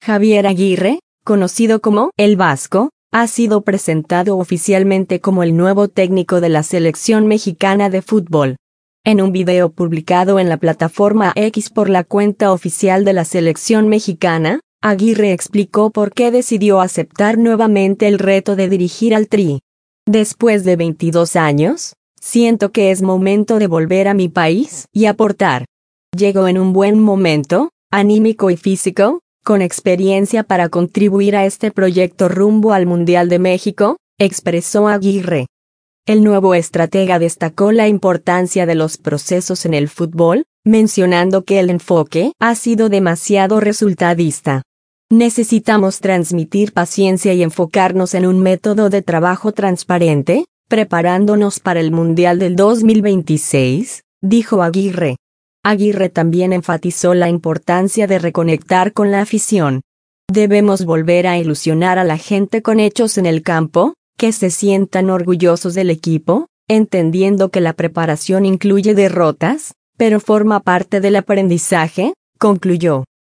Javier Aguirre, conocido como El Vasco, ha sido presentado oficialmente como el nuevo técnico de la selección mexicana de fútbol. En un video publicado en la plataforma X por la cuenta oficial de la selección mexicana, Aguirre explicó por qué decidió aceptar nuevamente el reto de dirigir al Tri. Después de 22 años, siento que es momento de volver a mi país y aportar. Llego en un buen momento, anímico y físico, con experiencia para contribuir a este proyecto rumbo al Mundial de México, expresó Aguirre. El nuevo estratega destacó la importancia de los procesos en el fútbol, mencionando que el enfoque ha sido demasiado resultadista. Necesitamos transmitir paciencia y enfocarnos en un método de trabajo transparente, preparándonos para el Mundial del 2026, dijo Aguirre. Aguirre también enfatizó la importancia de reconectar con la afición. Debemos volver a ilusionar a la gente con hechos en el campo, que se sientan orgullosos del equipo, entendiendo que la preparación incluye derrotas, pero forma parte del aprendizaje, concluyó.